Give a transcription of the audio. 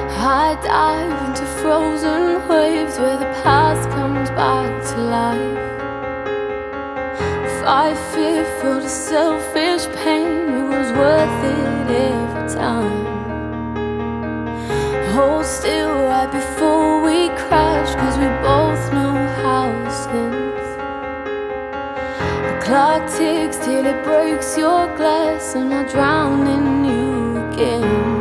I dive into frozen waves where the past comes back to life. Fight fear for the selfish pain, it was worth it every time. Hold still right before we crash, cause we both know how this ends. The clock ticks till it breaks your glass, and I drown in you again.